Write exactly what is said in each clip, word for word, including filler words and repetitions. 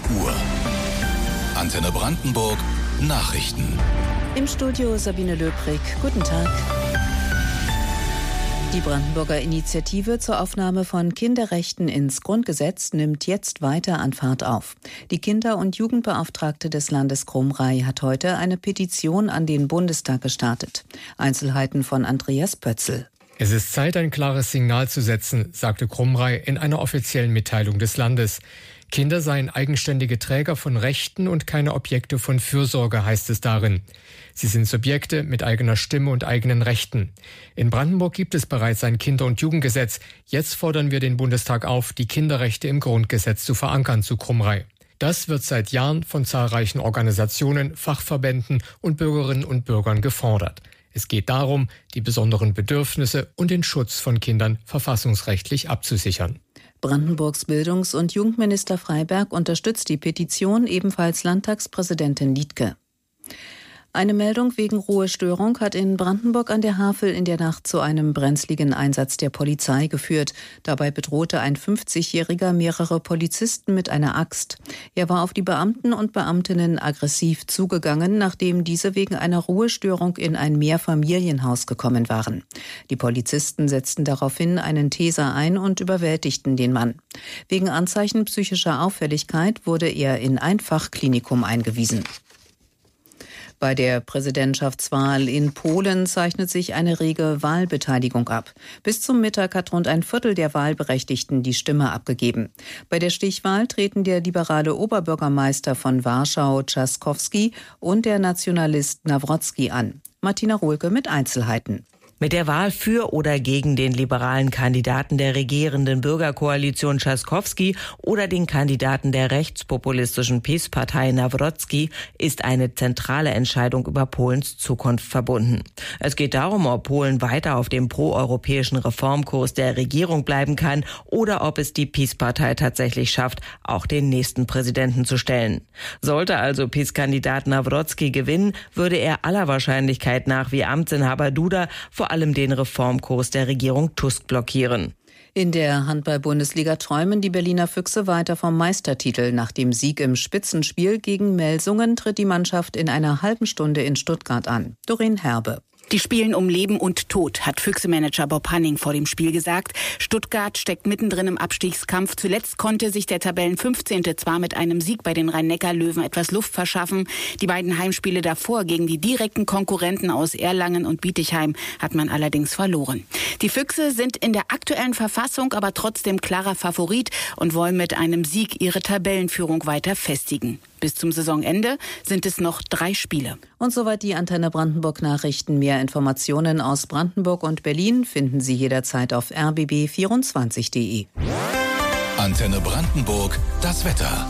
Uhr. Antenne Brandenburg Nachrichten. Im Studio Sabine Löbrig. Guten Tag. Die Brandenburger Initiative zur Aufnahme von Kinderrechten ins Grundgesetz nimmt jetzt weiter an Fahrt auf. Die Kinder- und Jugendbeauftragte des Landes Krummrei hat heute eine Petition an den Bundestag gestartet. Einzelheiten von Andreas Pötzl. Es ist Zeit, ein klares Signal zu setzen, sagte Krummrei in einer offiziellen Mitteilung des Landes. Kinder seien eigenständige Träger von Rechten und keine Objekte von Fürsorge, heißt es darin. Sie sind Subjekte mit eigener Stimme und eigenen Rechten. In Brandenburg gibt es bereits ein Kinder- und Jugendgesetz. Jetzt fordern wir den Bundestag auf, die Kinderrechte im Grundgesetz zu verankern, zu Krummrei. Das wird seit Jahren von zahlreichen Organisationen, Fachverbänden und Bürgerinnen und Bürgern gefordert. Es geht darum, die besonderen Bedürfnisse und den Schutz von Kindern verfassungsrechtlich abzusichern. Brandenburgs Bildungs- und Jugendminister Freiberg unterstützt die Petition, ebenfalls Landtagspräsidentin Liedtke. Eine Meldung wegen Ruhestörung hat in Brandenburg an der Havel in der Nacht zu einem brenzligen Einsatz der Polizei geführt. Dabei bedrohte ein fünfzigjähriger mehrere Polizisten mit einer Axt. Er war auf die Beamten und Beamtinnen aggressiv zugegangen, nachdem diese wegen einer Ruhestörung in ein Mehrfamilienhaus gekommen waren. Die Polizisten setzten daraufhin einen Taser ein und überwältigten den Mann. Wegen Anzeichen psychischer Auffälligkeit wurde er in ein Fachklinikum eingewiesen. Bei der Präsidentschaftswahl in Polen zeichnet sich eine rege Wahlbeteiligung ab. Bis zum Mittag hat rund ein Viertel der Wahlberechtigten die Stimme abgegeben. Bei der Stichwahl treten der liberale Oberbürgermeister von Warschau, Trzaskowski, und der Nationalist Nawrocki an. Martina Rohlke mit Einzelheiten. Mit der Wahl für oder gegen den liberalen Kandidaten der regierenden Bürgerkoalition Trzaskowski oder den Kandidaten der rechtspopulistischen PiS-Partei Nawrocki ist eine zentrale Entscheidung über Polens Zukunft verbunden. Es geht darum, ob Polen weiter auf dem proeuropäischen Reformkurs der Regierung bleiben kann oder ob es die PiS-Partei tatsächlich schafft, auch den nächsten Präsidenten zu stellen. Sollte also PiS-Kandidat Nawrocki gewinnen, würde er aller Wahrscheinlichkeit nach wie Amtsinhaber Duda vor allem den Reformkurs der Regierung Tusk blockieren. In der Handball-Bundesliga träumen die Berliner Füchse weiter vom Meistertitel. Nach dem Sieg im Spitzenspiel gegen Melsungen tritt die Mannschaft in einer halben Stunde in Stuttgart an. Doreen Herbe. Die spielen um Leben und Tod, hat Füchse-Manager Bob Hanning vor dem Spiel gesagt. Stuttgart steckt mittendrin im Abstiegskampf. Zuletzt konnte sich der Tabellenfünfzehnte zwar mit einem Sieg bei den Rhein-Neckar-Löwen etwas Luft verschaffen. Die beiden Heimspiele davor gegen die direkten Konkurrenten aus Erlangen und Bietigheim hat man allerdings verloren. Die Füchse sind in der aktuellen Verfassung aber trotzdem klarer Favorit und wollen mit einem Sieg ihre Tabellenführung weiter festigen. Bis zum Saisonende sind es noch drei Spiele. Und soweit die Antenne Brandenburg Nachrichten. Mehr Informationen aus Brandenburg und Berlin finden Sie jederzeit auf r b b vierundzwanzig punkt d e. Antenne Brandenburg, das Wetter.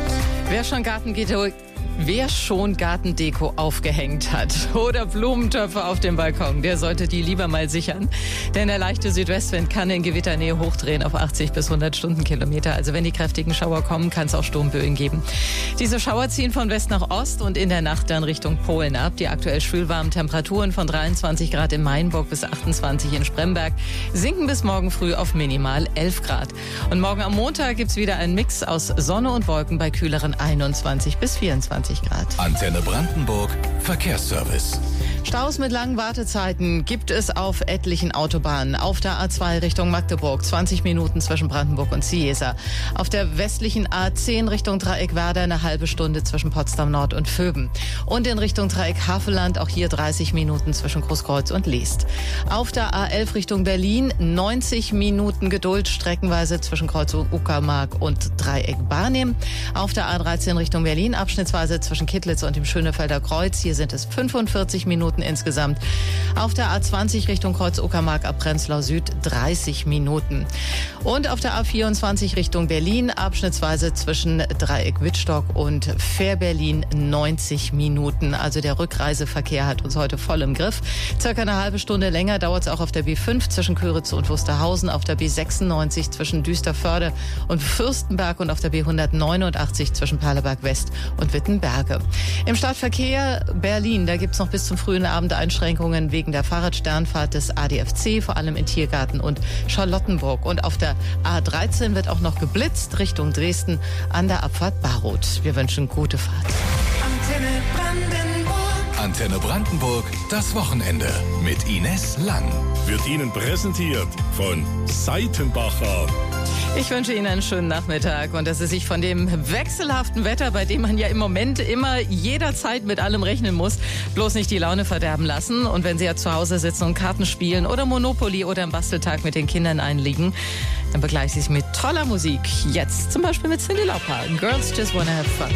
Wer schon Gartendeko, wer schon Gartendeko aufgehängt hat oder Blumentöpfe auf dem Balkon, der sollte die lieber mal sichern. Denn der leichte Südwestwind kann in Gewitternähe hochdrehen auf achtzig bis hundert Stundenkilometer. Also wenn die kräftigen Schauer kommen, kann es auch Sturmböen geben. Diese Schauer ziehen von West nach Ost und in der Nacht dann Richtung Polen ab. Die aktuell schwülwarmen Temperaturen von dreiundzwanzig Grad in Mainburg bis achtundzwanzig in Spremberg sinken bis morgen früh auf minimal elf Grad. Und morgen am Montag gibt es wieder einen Mix aus Sonne und Wolken bei kühleren einundzwanzig bis vierundzwanzig Grad. Antenne Brandenburg Verkehrsservice. Staus mit langen Wartezeiten gibt es auf etlichen Autobahnen. Auf der A zwei Richtung Magdeburg zwanzig Minuten zwischen Brandenburg und Ciesa. Auf der westlichen A zehn Richtung Dreieck Werder eine halbe Stunde zwischen Potsdam Nord und Vöben. Und in Richtung Dreieck Havelland auch hier dreißig Minuten zwischen Großkreuz und Leest. Auf der A elf Richtung Berlin neunzig Minuten Geduld streckenweise zwischen Kreuz Uckermark und Dreieck Barnim. Auf der A dreizehn Richtung Berlin abschnittsweise zwischen Kittlitz und dem Schönefelder Kreuz. Hier sind es fünfundvierzig Minuten insgesamt. Auf der A zwanzig Richtung Kreuz Uckermark ab Prenzlau Süd dreißig Minuten. Und auf der A vierundzwanzig Richtung Berlin abschnittsweise zwischen Dreieck Wittstock und Fährberlin neunzig Minuten. Also der Rückreiseverkehr hat uns heute voll im Griff. Circa eine halbe Stunde länger dauert es auch auf der B fünf zwischen Köritz und Wusterhausen, auf der B sechsundneunzig zwischen Düsterförde und Fürstenberg und auf der B hundertneunundachtzig zwischen Perleberg West und Wittenberge. Im Stadtverkehr Berlin, da gibt es noch bis zum frühen frühen Abend Einschränkungen wegen der Fahrradsternfahrt des A D F C, vor allem in Tiergarten und Charlottenburg. Und auf der A dreizehn wird auch noch geblitzt Richtung Dresden an der Abfahrt Baroth. Wir wünschen gute Fahrt. Antenne Brandenburg. Antenne Brandenburg, das Wochenende mit Ines Lang. Wird Ihnen präsentiert von Seitenbacher. Ich wünsche Ihnen einen schönen Nachmittag und dass Sie sich von dem wechselhaften Wetter, bei dem man ja im Moment immer jederzeit mit allem rechnen muss, bloß nicht die Laune verderben lassen. Und wenn Sie ja zu Hause sitzen und Karten spielen oder Monopoly oder am Basteltag mit den Kindern einliegen, dann begleite ich Sie mit toller Musik. Jetzt zum Beispiel mit Cyndi Lauper. Girls Just Wanna Have Fun.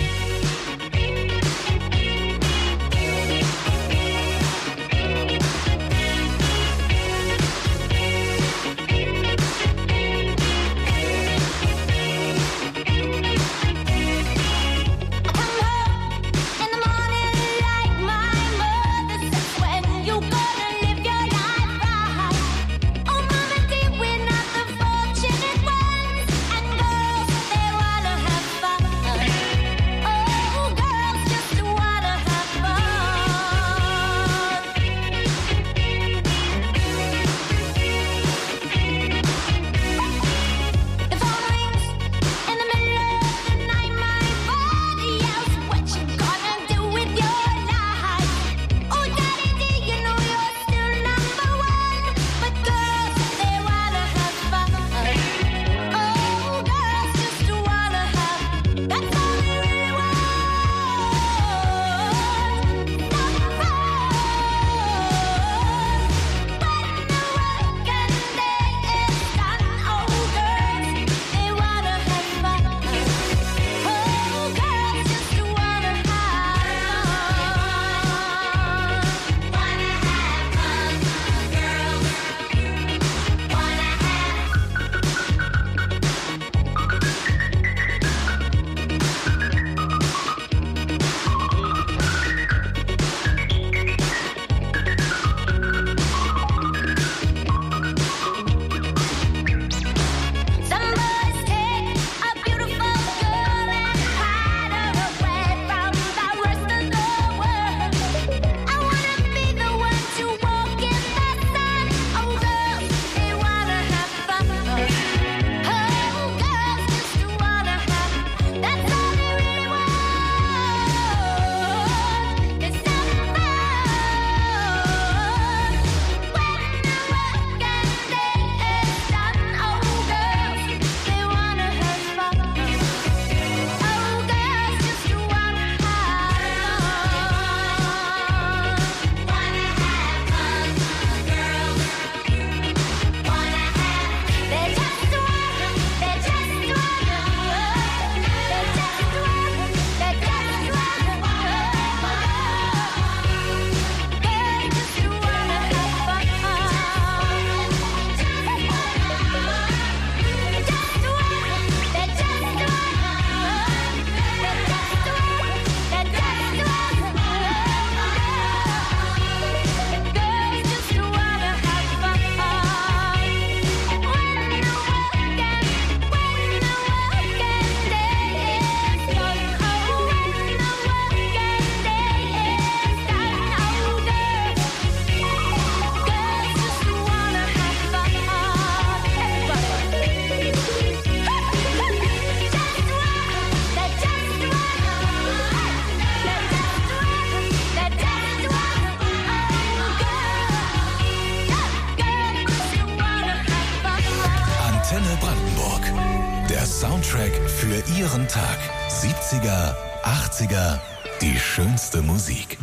Soundtrack für Ihren Tag. siebziger, achtziger, die schönste Musik.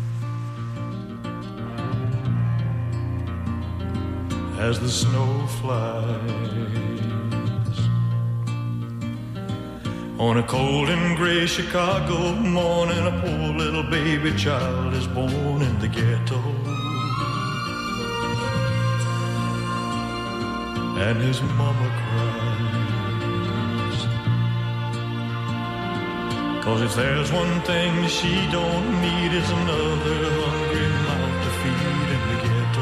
As the snow flies on a cold and gray Chicago morning, a poor little baby child is born in the ghetto, and his mama cries, 'cause if there's one thing she don't need, is another hungry mouth to feed in the ghetto.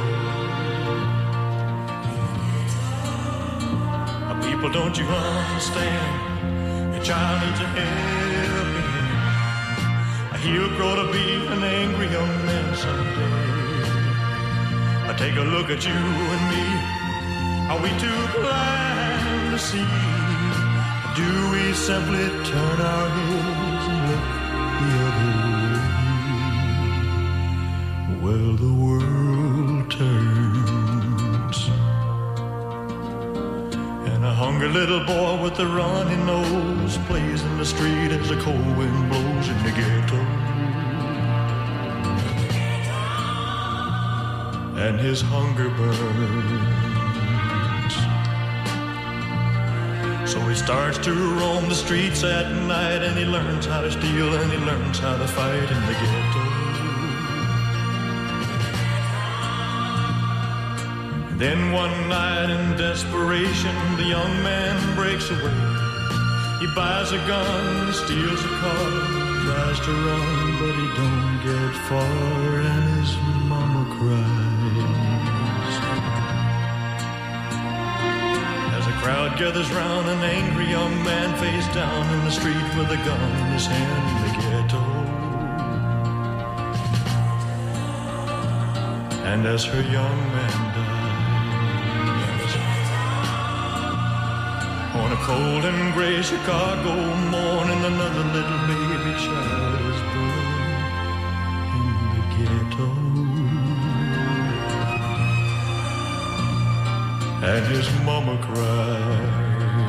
People, don't you understand? Your child needs a helping hand. he'll grow to be an angry young man someday. I take a look at you and me, are we too blind to see? Do we simply turn our heads and look the other way? Well, the world turns, and a hungry little boy with a runny nose plays in the street as the cold wind blows in the ghetto. And his hunger burns, so he starts to roam the streets at night, and he learns how to steal and he learns how to fight in the ghetto. And then one night in desperation, the young man breaks away. He buys a gun, steals a car, tries to run, but he don't get far, and his mama cries. As a crowd gathers round, an angry young man face down in the street with a gun in his hand in the ghetto. And as her young man dies, on a cold and gray Chicago morning, another little baby child is born in the ghetto. And his mama cried.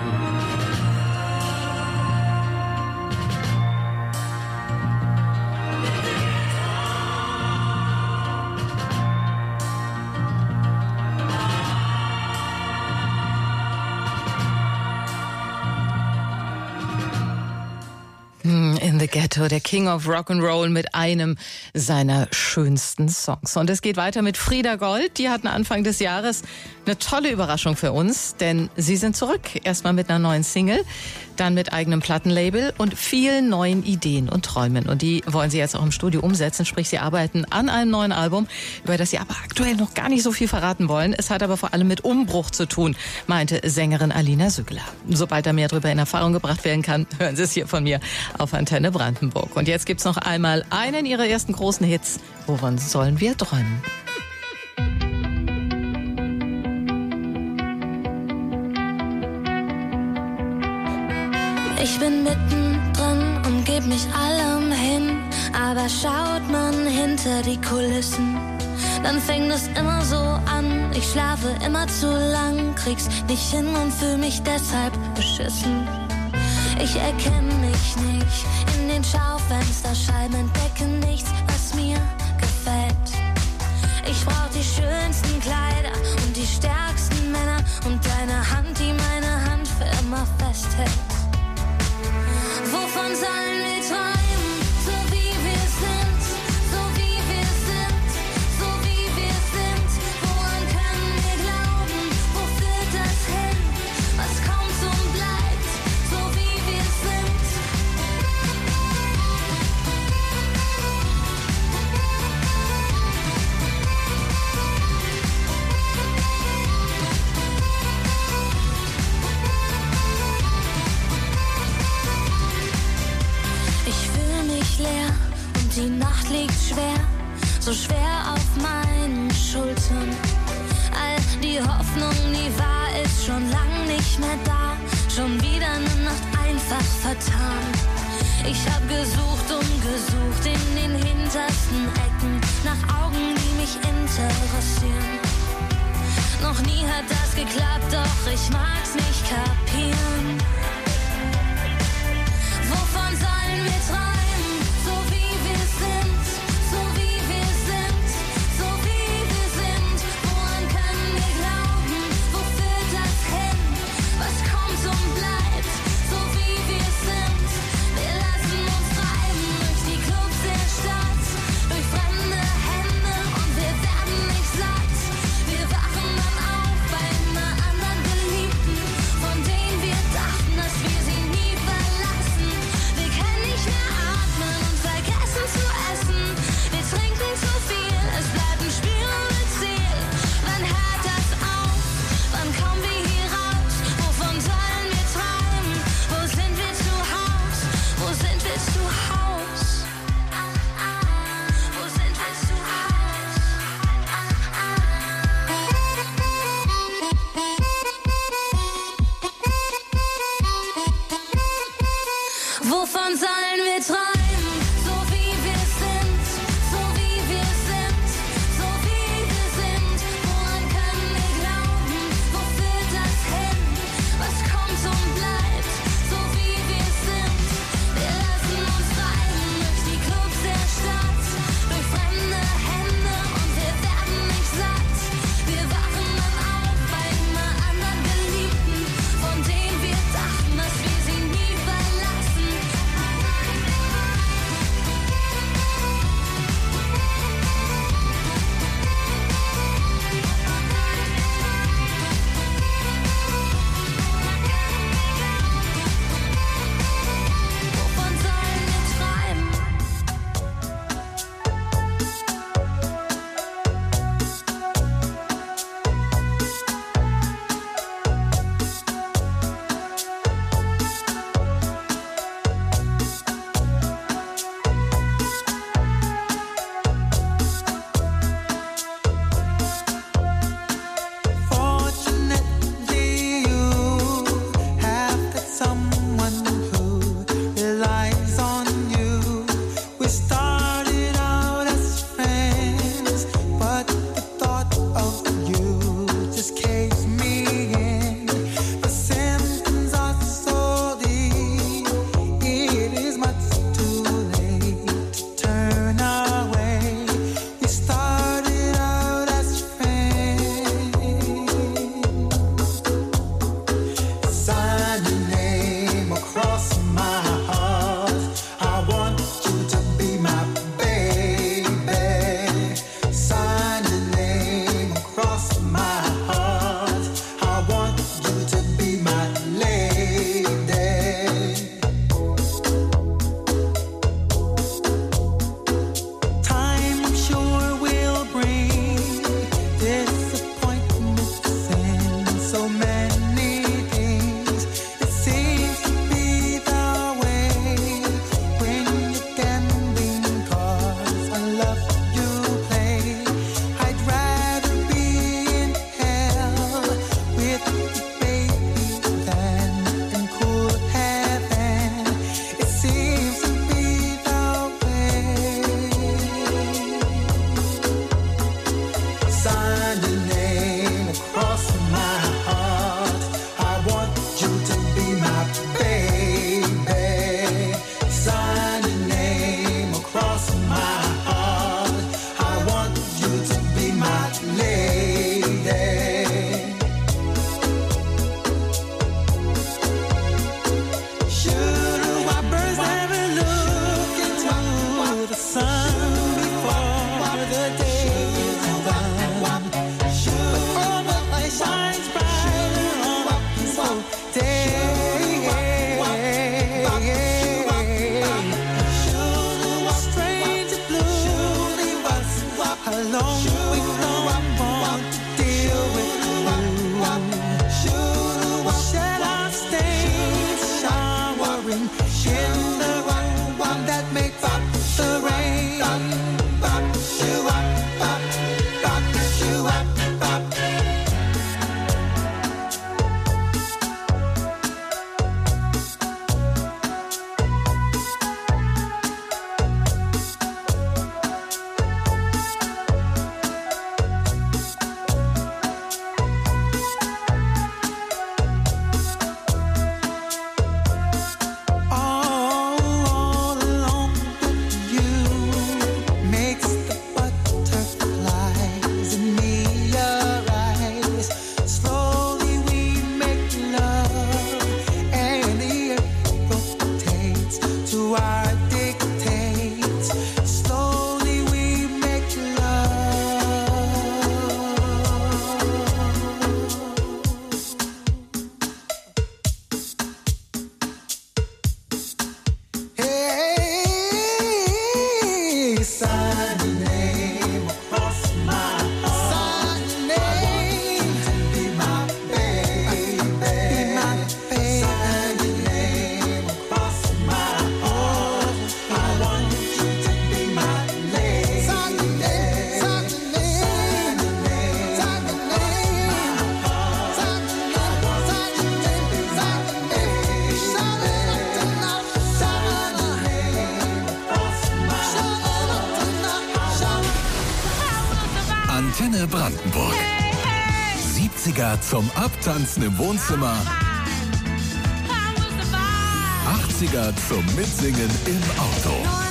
In the Ghetto, der King of Rock'n'Roll mit einem seiner schönsten Songs. Und es geht weiter mit Frieda Gold. Die hatten Anfang des Jahres eine tolle Überraschung für uns, denn sie sind zurück. Erstmal mit einer neuen Single, dann mit eigenem Plattenlabel und vielen neuen Ideen und Träumen. Und die wollen sie jetzt auch im Studio umsetzen, sprich sie arbeiten an einem neuen Album, über das sie aber aktuell noch gar nicht so viel verraten wollen. Es hat aber vor allem mit Umbruch zu tun, meinte Sängerin Alina Sügler. Sobald da mehr darüber in Erfahrung gebracht werden kann, hören Sie es hier von mir auf Antenne Brandenburg. Und jetzt gibt's noch einmal einen ihrer ersten großen Hits. Wovon sollen wir träumen? Ich bin mittendrin und geb mich allem hin, aber schaut man hinter die Kulissen, dann fängt es immer so an. Ich schlafe immer zu lang, krieg's nicht hin und fühl mich deshalb beschissen. Ich erkenne mich nicht in den Schaufensterscheiben, entdecke nichts, was mir gefällt. Ich brauch die schönsten Kleider und die stärksten Männer und deine Hand, die meine Hand für immer festhält. Wovon sollen wir träumen, so wie wir sind, so wie wir sind, so wie wir sind? Woran können wir glauben, wo führt das hin? Was kommt und bleibt, so wie wir sind. Leer und die Nacht liegt schwer, so schwer auf meinen Schultern. All die Hoffnung, die war, ist schon lang nicht mehr da, schon wieder eine Nacht einfach vertan. Ich hab gesucht und gesucht in den hintersten Ecken nach Augen, die mich interessieren. Noch nie hat das geklappt, doch ich mag's nicht kapieren. Wovon sollen wir träumen? So wie wir sind, so wie wir sind, so wie wir sind. Woran können wir glauben, wo führt das hin? Was kommt und bleibt, so wie wir sind. Wir lassen uns treiben durch die Clubs der Stadt, durch fremde Hände und wir werden nicht satt. Wir wachen dann auf bei einer anderen Geliebten, von denen wir dachten, Antenne Brandenburg. siebziger zum Abtanzen im Wohnzimmer. achtziger zum Mitsingen im Auto.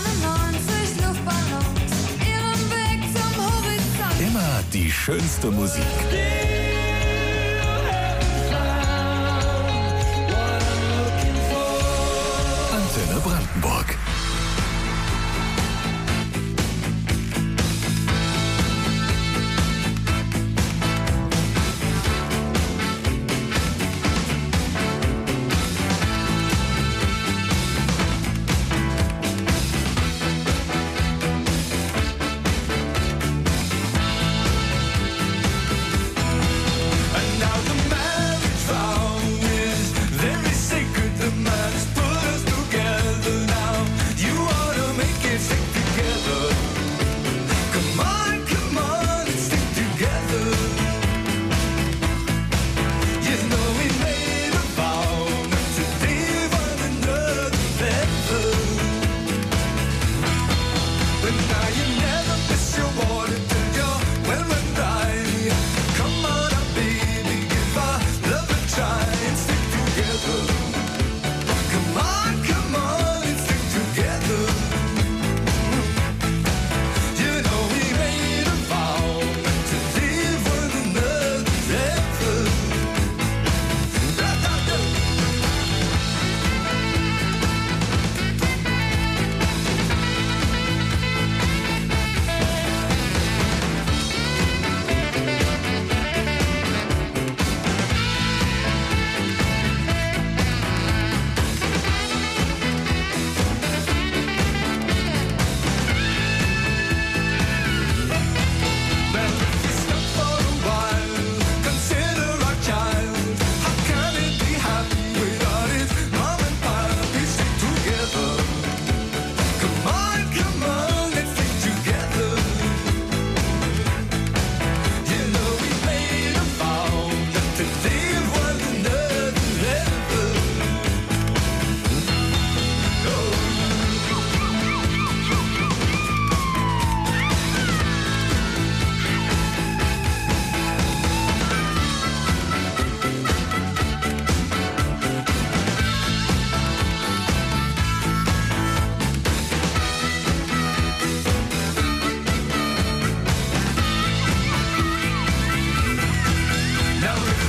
Immer die schönste Musik. Antenne Brandenburg. Live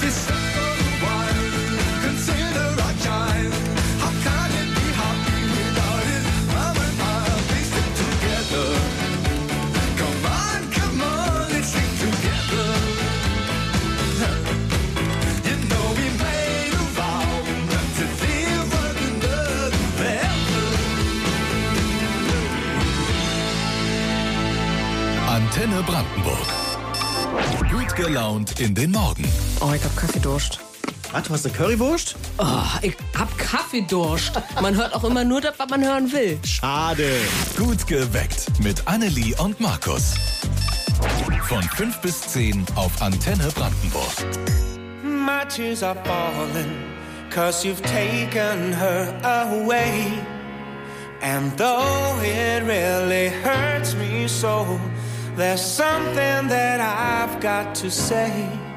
Antenne Brandenburg. Gut gelaunt in den Morgen. Oh, ich hab Kaffeedurst. Was, du hast eine Currywurst? Oh, ich hab Kaffeedurst. Man hört auch immer nur das, was man hören will. Schade. Gut geweckt mit Annelie und Markus. Von fünf bis zehn auf Antenne Brandenburg. My tears are falling, cause you've taken her away. And though it really hurts me so, there's something that I've got to say.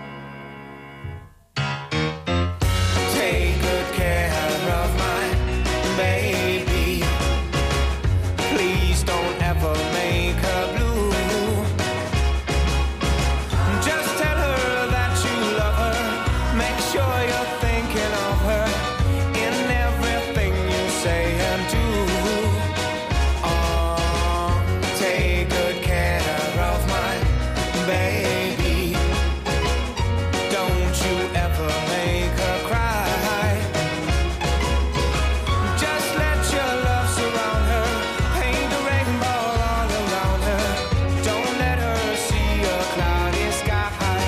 Take good care of my baby. Please don't ever make her blue. Just tell her that you love her. Make sure you're thinking of her in everything you say and do. Baby, don't you ever make her cry. Just let your love surround her. Paint a rainbow all around her. Don't let her see a cloudy sky.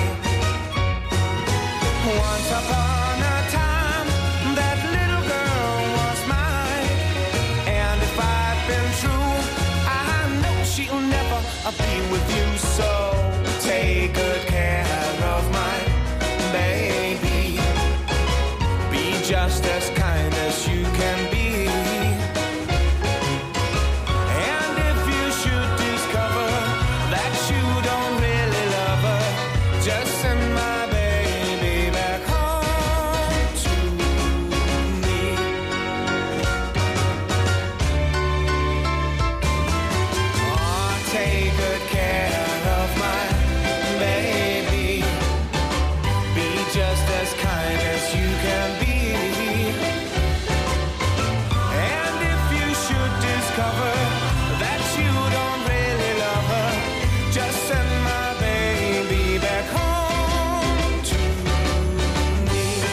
Once upon a time, that little girl was mine. And if I've been true, I know she'll never be with you. So take good care of my baby. Be just as kind as you can be. And if you should discover that you don't really love her, just send my baby back home to me. Oh, take good care of my baby, be just as kind as you can be. And if you should discover that you don't really love her, just send my baby back home to me.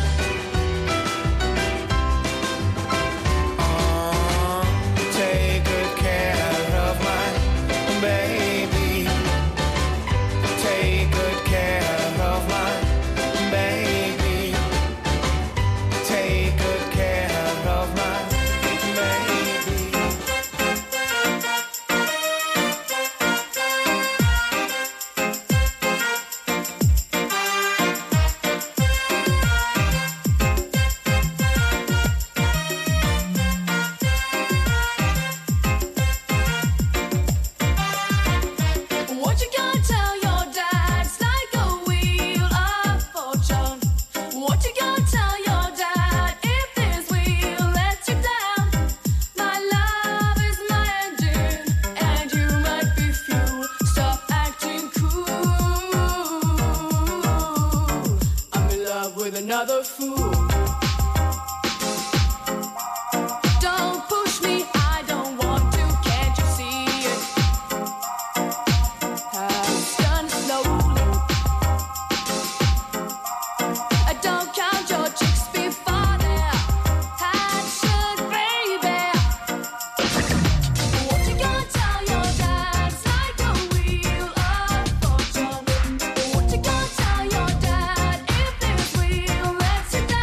Oh, take good care of my baby. Take good care of my baby. Take good care of my baby. What you gonna tell your dad? It's like a wheel of fortune. What you gonna tell your dad if this wheel lets you down? My love is my engine, and you might be fuel. Stop acting cool. I'm in love with another fool. Don't push me, I don't want to. Can't you see it? It's done slowly. I don't count your chicks before they're hatched, baby. What you gonna tell your dad? It's like a wheel of fortune. What you gonna tell your dad if this wheel lets you down?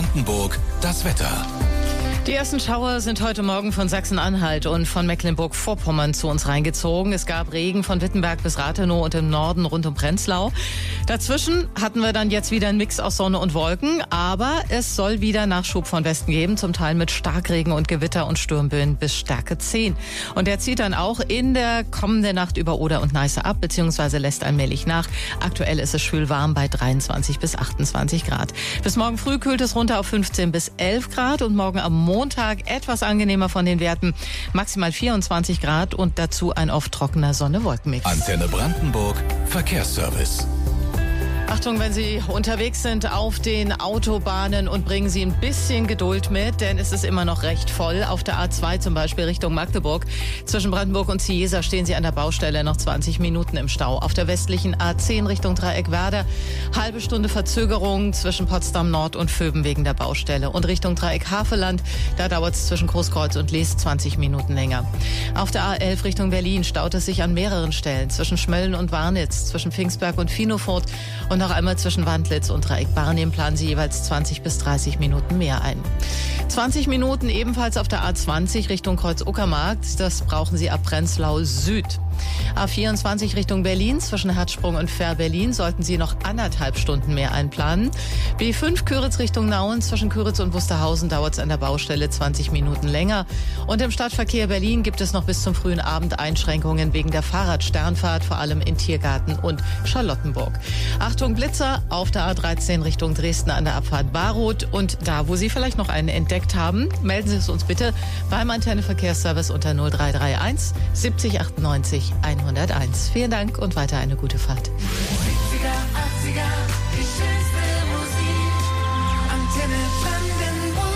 Brandenburg das Wetter. Die ersten Schauer sind heute Morgen von Sachsen-Anhalt und von Mecklenburg-Vorpommern zu uns reingezogen. Es gab Regen von Wittenberg bis Rathenow und im Norden rund um Prenzlau. Dazwischen hatten wir dann jetzt wieder einen Mix aus Sonne und Wolken, aber es soll wieder Nachschub von Westen geben, zum Teil mit Starkregen und Gewitter und Sturmböen bis Stärke zehn. Und der zieht dann auch in der kommenden Nacht über Oder und Neiße ab, beziehungsweise lässt allmählich nach. Aktuell ist es schwül warm bei dreiundzwanzig bis achtundzwanzig Grad. Bis morgen früh kühlt es runter auf fünfzehn bis elf Grad und morgen am Montag etwas angenehmer von den Werten, maximal vierundzwanzig Grad und dazu ein oft trockener Sonne-Wolken-Mix. Antenne Brandenburg, Verkehrsservice. Achtung, wenn Sie unterwegs sind auf den Autobahnen und bringen Sie ein bisschen Geduld mit, denn es ist immer noch recht voll. Auf der A zwei zum Beispiel Richtung Magdeburg. Zwischen Brandenburg und Ciesa stehen Sie an der Baustelle noch zwanzig Minuten im Stau. Auf der westlichen A zehn Richtung Dreieckwerder halbe Stunde Verzögerung zwischen Potsdam Nord und Vöben wegen der Baustelle. Und Richtung Dreieck Havelland, da dauert es zwischen Großkreuz und Lees zwanzig Minuten länger. Auf der A elf Richtung Berlin staut es sich an mehreren Stellen zwischen Schmölln und Warnitz, zwischen Pfingstberg und Finofurt und noch einmal zwischen Wandlitz und Dreieck Barnim planen Sie jeweils zwanzig bis dreißig Minuten mehr ein. zwanzig Minuten ebenfalls auf der A zwanzig Richtung Kreuz-Uckermarkt. Das brauchen Sie ab Prenzlau Süd. A vierundzwanzig Richtung Berlin, zwischen Herzsprung und Fähr-Berlin sollten Sie noch anderthalb Stunden mehr einplanen. B fünf Küritz Richtung Nauen, zwischen Küritz und Wusterhausen dauert es an der Baustelle zwanzig Minuten länger. Und im Stadtverkehr Berlin gibt es noch bis zum frühen Abend Einschränkungen wegen der Fahrradsternfahrt, vor allem in Tiergarten und Charlottenburg. Achtung Blitzer auf der A dreizehn Richtung Dresden an der Abfahrt Baroth. Und da, wo Sie vielleicht noch einen entdeckt haben, melden Sie es uns bitte beim Antenne Verkehrsservice unter null drei drei eins siebzig achtundneunzig hunderteins. Vielen Dank und weiter eine gute Fahrt. siebziger, achtziger, die schönste Musik. Antenne Brandenburg.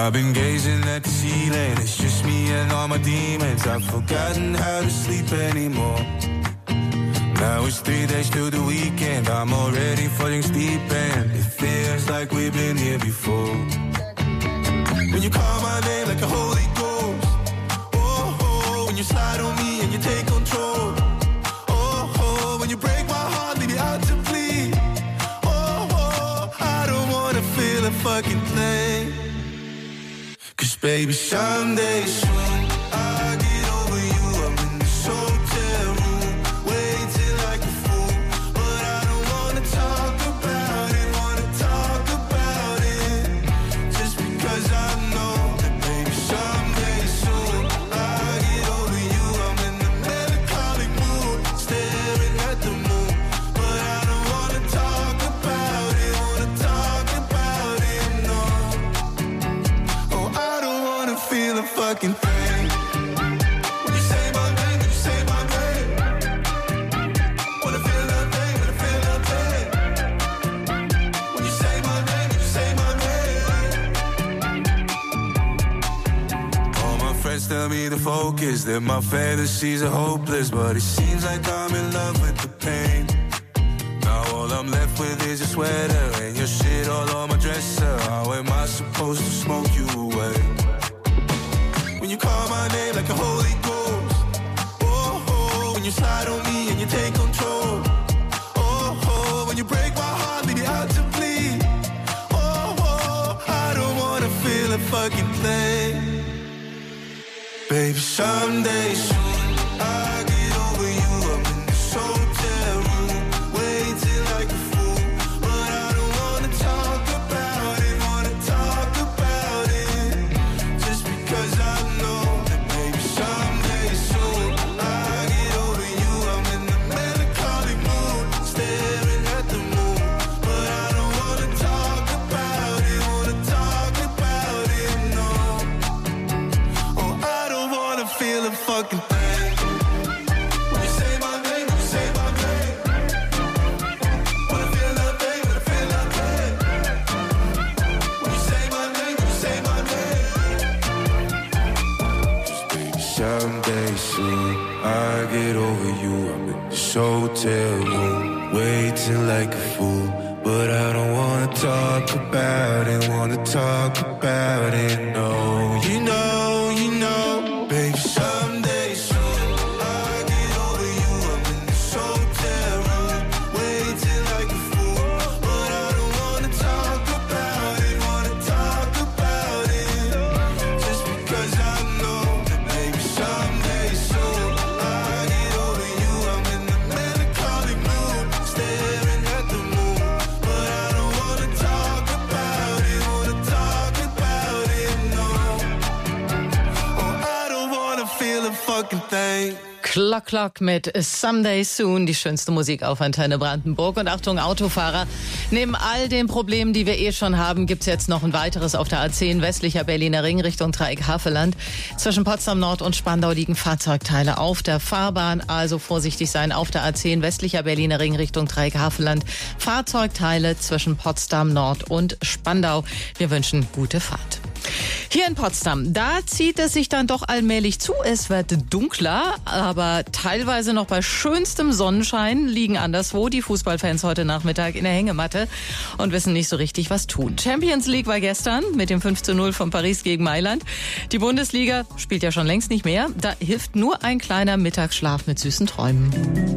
I've been gazing at the ceiling, it's just me and all my demons. I've forgotten how to sleep anymore. Now it's three days till the weekend, I'm already falling deep and it feels like we've been here before. When you call my name like a Holy Ghost, oh, oh, when you slide on me and you take control, oh, oh, when you break my heart, leave it out to bleed, oh, oh, I don't wanna feel a fucking thing. Cause baby, someday soon I'll get over you. I'm in this hotel room, waiting like a fool, but I don't wanna talk about it, wanna talk about it, just because I know that baby, someday soon I'll get over you. I'm in the melancholic mood, staring at the moon, but I don't wanna talk about it, wanna talk about it, no. Oh, I don't wanna feel a fucking thing. When you say my name, when you say my name, wanna feel nothing, wanna feel nothing. When you say my name, when you say my name. All my friends tell me to focus, that my fantasies are hopeless, but it seems like I'm in love with the pain. Now all I'm left with is your sweater and your shit all on my dresser. How am I supposed to smoke you away? When you call my name like a Holy Ghost, oh, oh, when you slide on me and you take control, oh, oh, when you break my heart, leave it out to bleed, oh, oh, I don't wanna feel a fucking thing. Baby, someday soon I'll get over you. I'm in this hotel room, waiting like a fool, but I don't wanna talk about it, wanna talk about it, just because I know that baby, someday soon I'll get over you. I'm in the melancholic mood, staring at the moon, but I don't wanna talk about it, wanna talk about it, no. Oh, I don't wanna feel a fucking thing. When you say my name, when you say my name, wanna feel nothing, wanna feel nothing. When you say my name, when you say my name. Just baby, someday soon I'll get over you. I'm in this hotel room, waiting like a fool, but I don't wanna talk about it, wanna talk about it, no. You know, you know, baby, someday soon I'll get over you. I'm in this hotel room, waiting like a fool, but I don't wanna talk about it, wanna talk about it, just because I know that baby, someday soon I'll get over you. I'm in the melancholic mood, staring at the moon, but I don't wanna talk about it, wanna talk about it, no. Oh, I don't wanna feel a fucking thing. Clock Clock mit Someday Soon, die schönste Musik auf Antenne Brandenburg. Und Achtung, Autofahrer, neben all den Problemen, die wir eh schon haben, gibt's jetzt noch ein weiteres auf der A zehn, westlicher Berliner Ring Richtung Dreieck Havelland. Zwischen Potsdam Nord und Spandau liegen Fahrzeugteile auf der Fahrbahn, also vorsichtig sein auf der A zehn, westlicher Berliner Ring Richtung Dreieck Havelland. Fahrzeugteile zwischen Potsdam Nord und Spandau. Wir wünschen gute Fahrt. Hier in Potsdam, da zieht es sich dann doch allmählich zu. Es wird dunkler, aber teilweise noch bei schönstem Sonnenschein liegen anderswo die Fußballfans heute Nachmittag in der Hängematte und wissen nicht so richtig, was tun. Champions League war gestern mit dem fünf zu null von Paris gegen Mailand. Die Bundesliga spielt ja schon längst nicht mehr. Da hilft nur ein kleiner Mittagsschlaf mit süßen Träumen.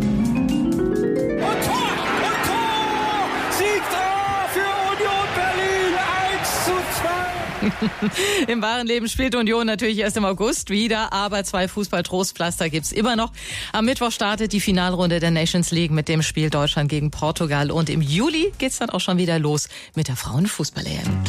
Und Tor! Und Tor! Sieg da für Union Berlin! eins zu zwei! Im wahren Leben spielt Union natürlich erst im August wieder, aber zwei Fußball-Trostpflaster gibt's immer noch. Am Mittwoch startet die Finalrunde der Nations League mit dem Spiel Deutschland gegen Portugal und im Juli geht's dann auch schon wieder los mit der Frauenfußball-E M.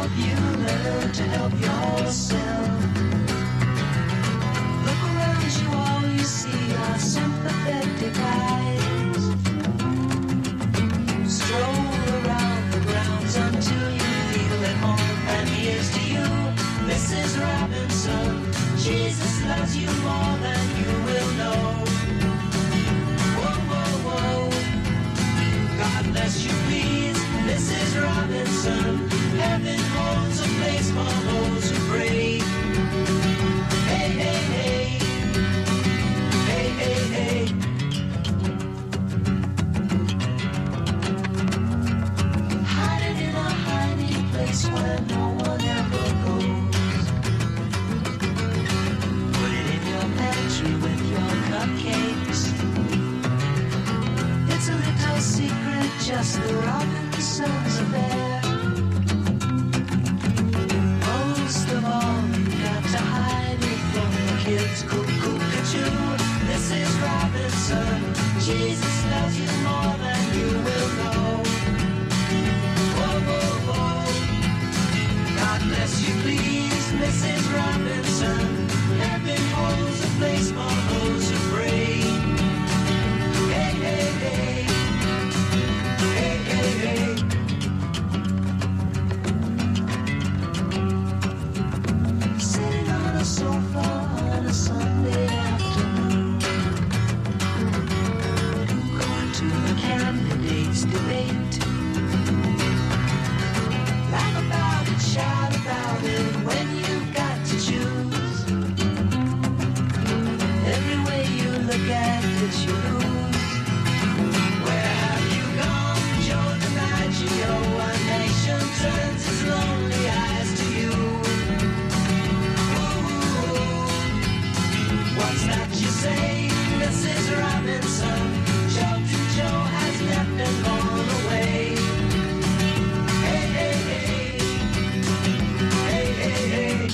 help you learn to help yourself. Look around you, all you see are sympathetic eyes. Stroll around the grounds until you feel at home. And here's to you, Missus Robinson. Jesus loves you more than you will know. Whoa, whoa, whoa. God bless you, please, Missus Robinson. Heaven holds a place for those who pray. Hey, hey, hey. Hey, hey, hey. Hiding in a hiding place where no one ever goes. Put it in your pantry with your cupcakes. It's a little secret, just the Robinsons affair. Most of all, you got to hide it from the kids. Cuckoo, cuckoo, Missus Robinson. Jesus loves you more than you will know. Whoa, whoa, whoa. God bless you, please, Missus Robinson. Heaven holds a place for those who pray. Hey, hey, hey. Hey, hey, hey. Sitting on a sofa on a Sunday afternoon, going to the candidates' debate. Laugh about it, shout about it when you've got to choose. Every way you look at it, you lose. Where have you gone, Joe DiMaggio? A nation turns its lonely eyes to you. Ooh, what's that you say, Missus Robinson? Joe to Joe has left and gone away. Hey, hey, hey. Hey, hey, hey.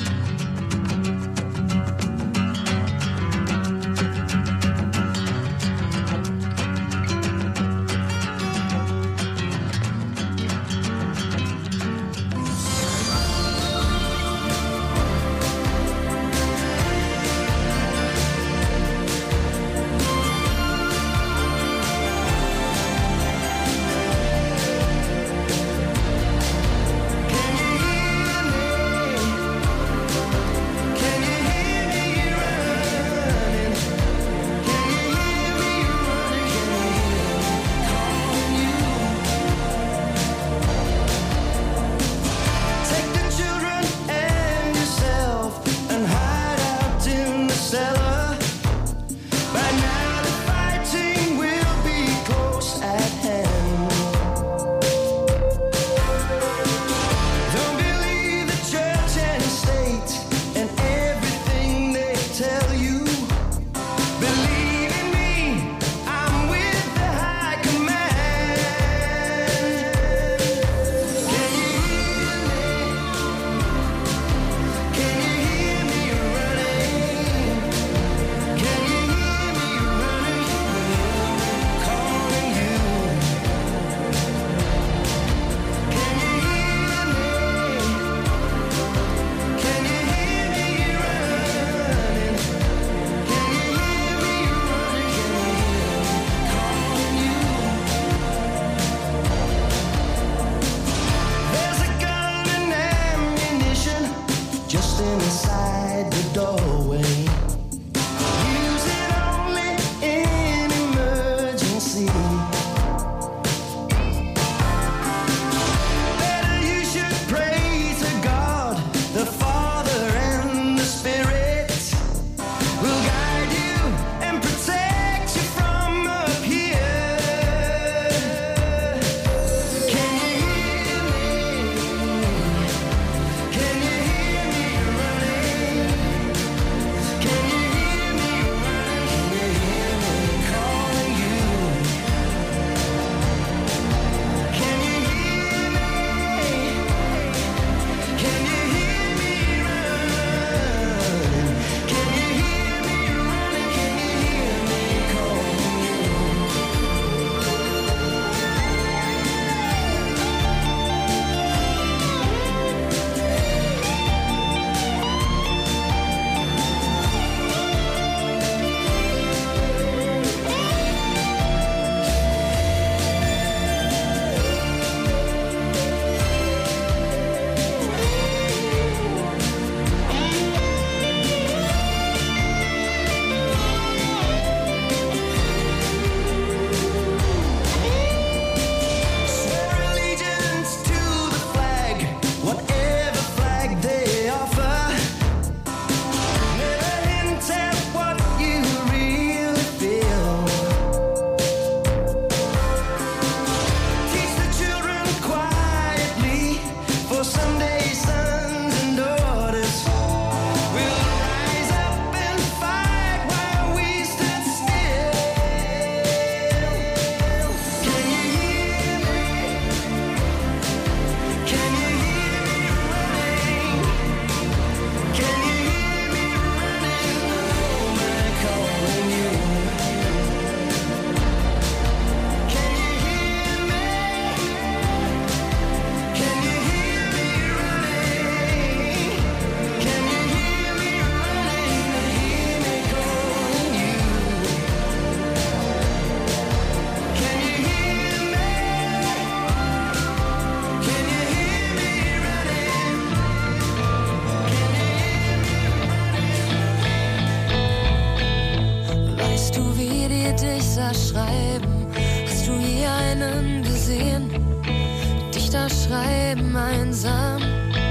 Dichter schreiben. Hast du je einen gesehen? Dichter schreiben einsam.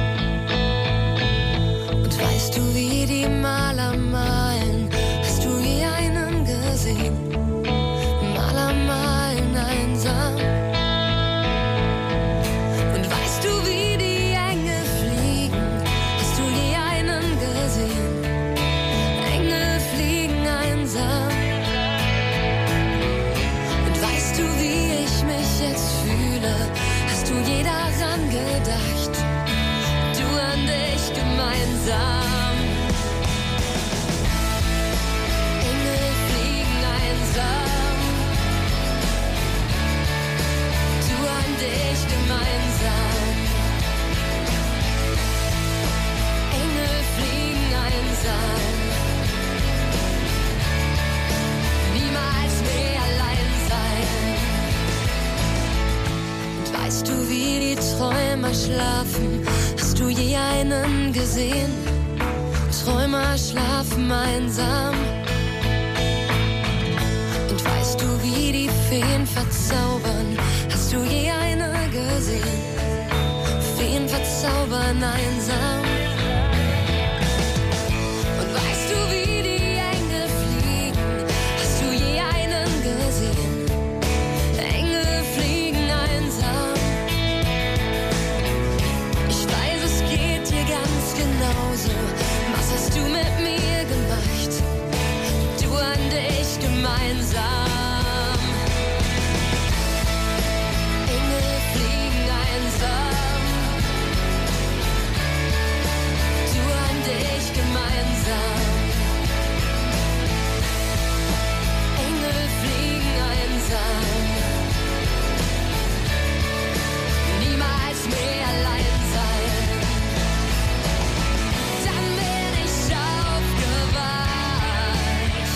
Und weißt du, wie die Maler malen? Hast du je einen gesehen? Maler malen einsam. Und weißt du, wie die Engel fliegen? Hast du je einen gesehen? Engel fliegen einsam. Und weißt du, wie ich mich jetzt fühle? Hast du je daran gedacht? Du und ich gemeinsam. Engel fliegen einsam. Du und ich gemeinsam. Engel fliegen einsam. Niemals mehr allein sein. Und weißt du, wie die Träumer schlafen? Hast du je einen gesehen? Träumer schlafen einsam. Und weißt du, wie die Feen verzaubern? Hast du je eine gesehen? Feen verzaubern einsam. Und weißt du, wie die Engel fliegen? Hast du je einen gesehen? Engel fliegen einsam. Ich weiß, es geht dir ganz genauso. Was hast du mit mir gemacht? Du und ich gemeinsam. Engel fliegen einsam. Du und ich gemeinsam. Engel fliegen einsam. Niemals mehr allein sein. Dann bin ich aufgewacht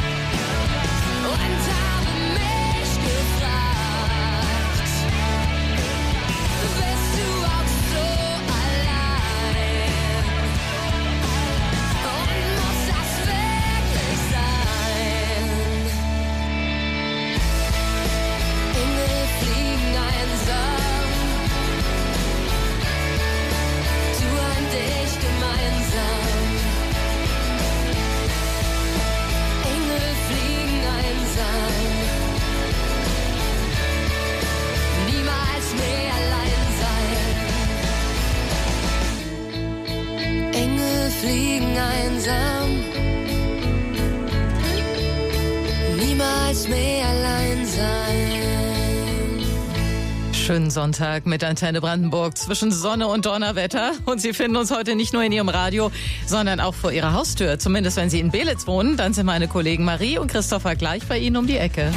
und habe mich gefragt, bist du auch so allein? Und muss das wirklich sein? Engel fliegen einsam. Du und ich gemeinsam. Engel fliegen einsam. Niemals mehr allein sein. Engel fliegen einsam. Niemals mehr allein sein. Schönen Sonntag mit Antenne Brandenburg zwischen Sonne und Donnerwetter. Und Sie finden uns heute nicht nur in Ihrem Radio, sondern auch vor Ihrer Haustür. Zumindest wenn Sie in Belitz wohnen, dann sind meine Kollegen Marie und Christopher gleich bei Ihnen um die Ecke.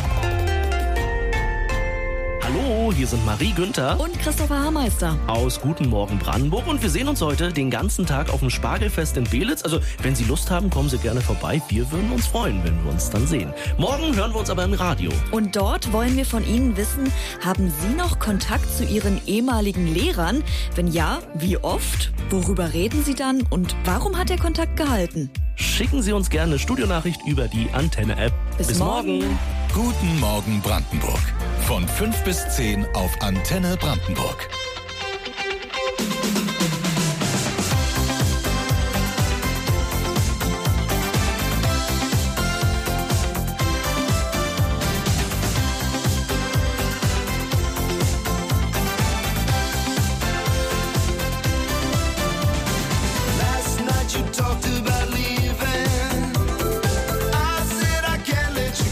Hallo, hier sind Marie Günther und Christopher Hameister aus Guten Morgen Brandenburg und wir sehen uns heute den ganzen Tag auf dem Spargelfest in Belitz. Also wenn Sie Lust haben, kommen Sie gerne vorbei. Wir würden uns freuen, wenn wir uns dann sehen. Morgen hören wir uns aber im Radio. Und dort wollen wir von Ihnen wissen, haben Sie noch Kontakt zu Ihren ehemaligen Lehrern? Wenn ja, wie oft? Worüber reden Sie dann und warum hat der Kontakt gehalten? Schicken Sie uns gerne eine Studionachricht über die Antenne-App. Bis, Bis morgen. morgen. Guten Morgen Brandenburg. Von fünf bis zehn auf Antenne Brandenburg.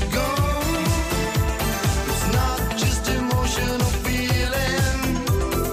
Emotional feeling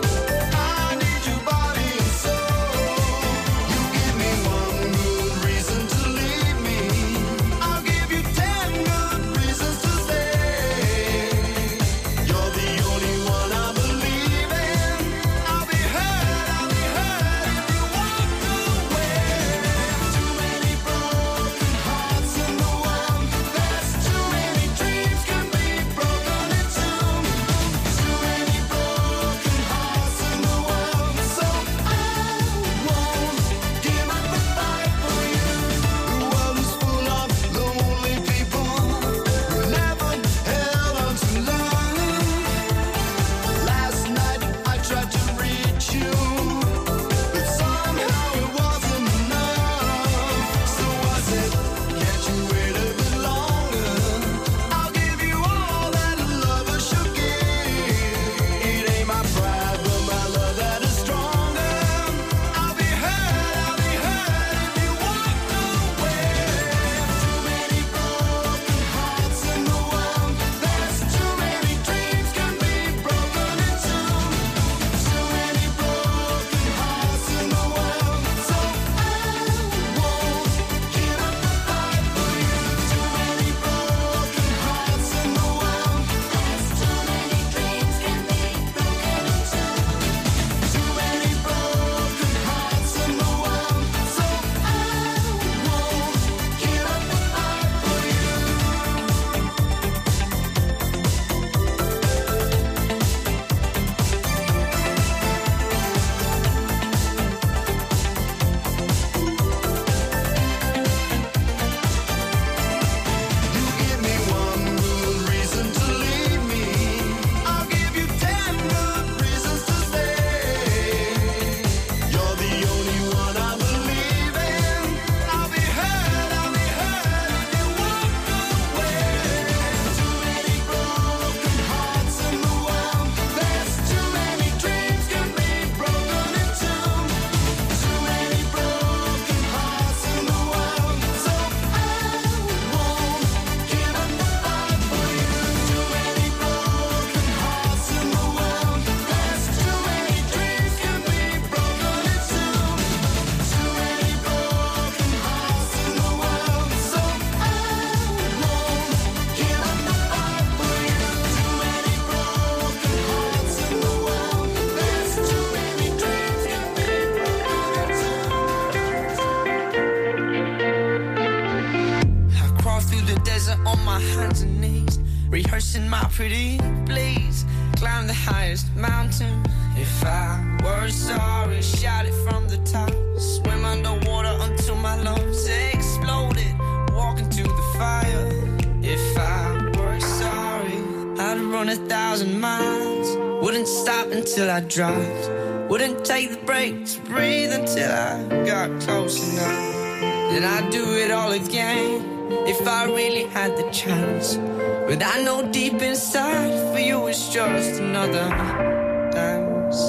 my hands and knees, rehearsing my pretty please. Climb the highest mountain. If I were sorry, shout it from the top. Swim underwater until my lungs exploded. Walk into the fire. If I were sorry, I'd run a thousand miles. Wouldn't stop until I dropped. Wouldn't take the break to breathe until I got close enough. Then I'd do it all again if I really had the chance. But I know deep inside for you it's just another dance.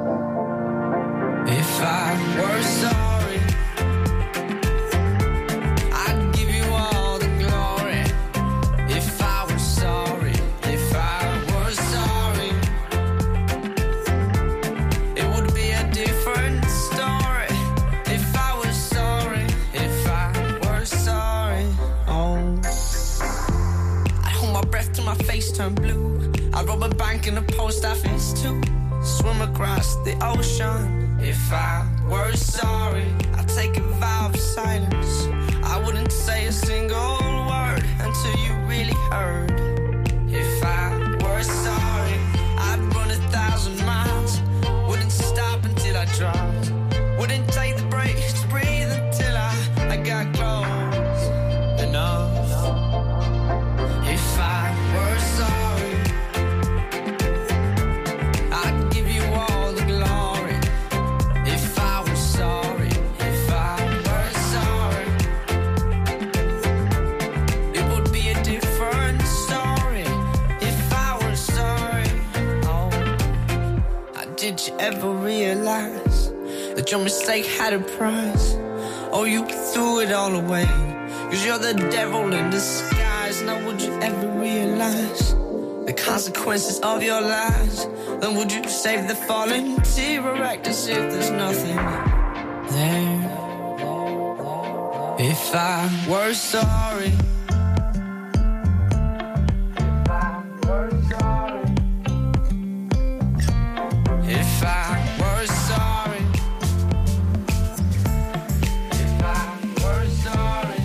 If I were sorry, I'd give you all the glory. If I were sorry, if I were sorry, it would be a different story. If I was sorry, if I were sorry, oh, I'd hold my breath till my face turned blue. I'd rob a bank in a post office too. Swim across the ocean. If I were sorry, I'd take a vow of silence. I wouldn't say a single word until you really heard. If I were sorry, I'd run a thousand miles. Wouldn't stop until I dropped. Wouldn't take the break to breathe until I, I got close enough. If I were sorry, I'd give you all the glory. If I were sorry, if I were sorry, it would be a different story. If I were sorry, oh, did you ever realize that your mistake had a price? Oh, you threw it all away, 'cause you're the devil in disguise. Now would you ever realize the consequences of your lies? Then would you save the fallen tear or act as if there's nothing there? If I were sorry, if I were sorry, if I were sorry,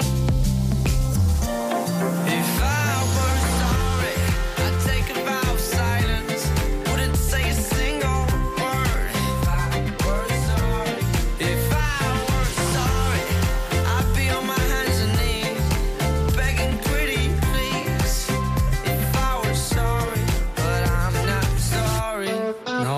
if I were sorry, I'd take a vow of silence. Wouldn't say a single word. If I were sorry, if I were sorry, I'd be on my hands and knees, begging pretty please. If I were sorry, but I'm not sorry, no.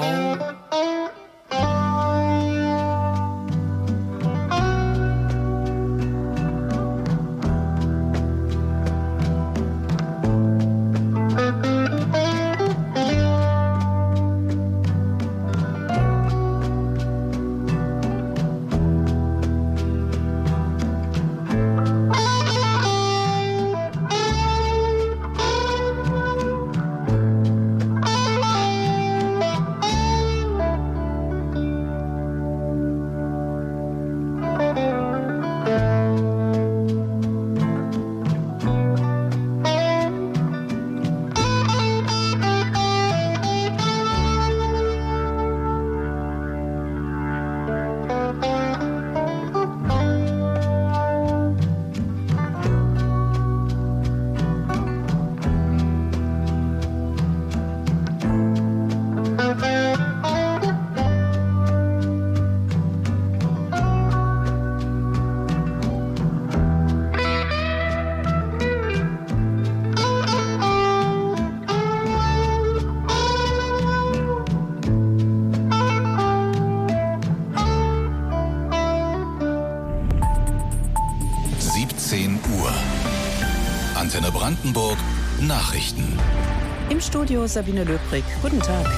siebzehn Uhr. Antenne Brandenburg Nachrichten. Im Studio Sabine Löbrig. Guten Tag.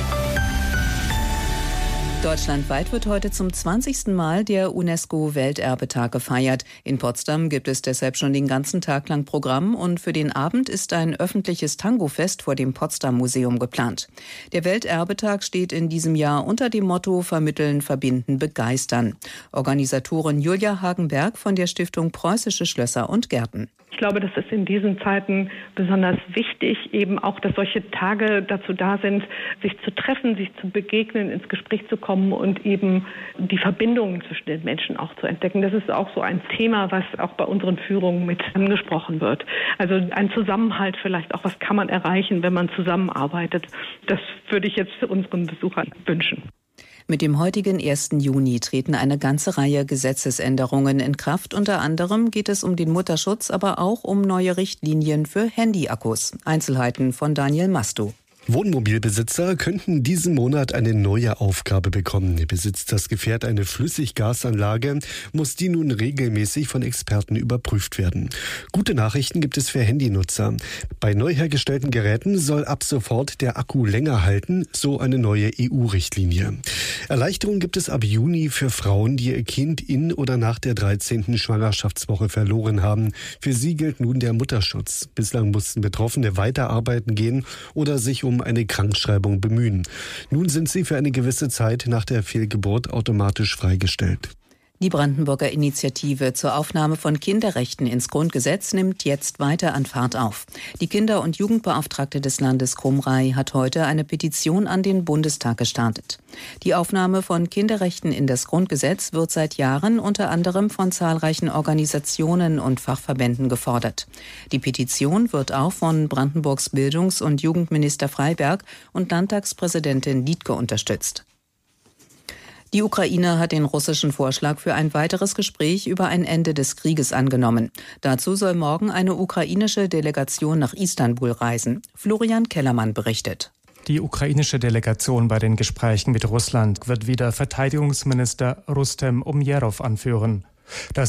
Deutschlandweit wird heute zum zwanzigsten Mal der UNESCO-Welterbetag gefeiert. In Potsdam gibt es deshalb schon den ganzen Tag lang Programm und für den Abend ist ein öffentliches Tangofest vor dem Potsdam-Museum geplant. Der Welterbetag steht in diesem Jahr unter dem Motto Vermitteln, Verbinden, Begeistern. Organisatorin Julia Hagenberg von der Stiftung Preußische Schlösser und Gärten. Ich glaube, das ist in diesen Zeiten besonders wichtig, eben auch, dass solche Tage dazu da sind, sich zu treffen, sich zu begegnen, ins Gespräch zu kommen. kommen und eben die Verbindungen zwischen den Menschen auch zu entdecken. Das ist auch so ein Thema, was auch bei unseren Führungen mit angesprochen wird. Also ein Zusammenhalt vielleicht auch, was kann man erreichen, wenn man zusammenarbeitet. Das würde ich jetzt unseren Besuchern wünschen. Mit dem heutigen ersten Juni treten eine ganze Reihe Gesetzesänderungen in Kraft. Unter anderem geht es um den Mutterschutz, aber auch um neue Richtlinien für Handyakkus. Einzelheiten von Daniel Mastu. Wohnmobilbesitzer könnten diesen Monat eine neue Aufgabe bekommen. Besitzt das Gefährt eine Flüssiggasanlage, muss die nun regelmäßig von Experten überprüft werden. Gute Nachrichten gibt es für Handynutzer. Bei neu hergestellten Geräten soll ab sofort der Akku länger halten, so eine neue E U-Richtlinie. Erleichterung gibt es ab Juni für Frauen, die ihr Kind in oder nach der dreizehnten Schwangerschaftswoche verloren haben. Für sie gilt nun der Mutterschutz. Bislang mussten Betroffene weiterarbeiten gehen oder sich um eine Krankschreibung bemühen. Nun sind sie für eine gewisse Zeit nach der Fehlgeburt automatisch freigestellt. Die Brandenburger Initiative zur Aufnahme von Kinderrechten ins Grundgesetz nimmt jetzt weiter an Fahrt auf. Die Kinder- und Jugendbeauftragte des Landes Krumrei hat heute eine Petition an den Bundestag gestartet. Die Aufnahme von Kinderrechten in das Grundgesetz wird seit Jahren unter anderem von zahlreichen Organisationen und Fachverbänden gefordert. Die Petition wird auch von Brandenburgs Bildungs- und Jugendminister Freiberg und Landtagspräsidentin Liedtke unterstützt. Die Ukraine hat den russischen Vorschlag für ein weiteres Gespräch über ein Ende des Krieges angenommen. Dazu soll morgen eine ukrainische Delegation nach Istanbul reisen. Florian Kellermann berichtet. Die ukrainische Delegation bei den Gesprächen mit Russland wird wieder Verteidigungsminister Rustem Umjerov anführen. Das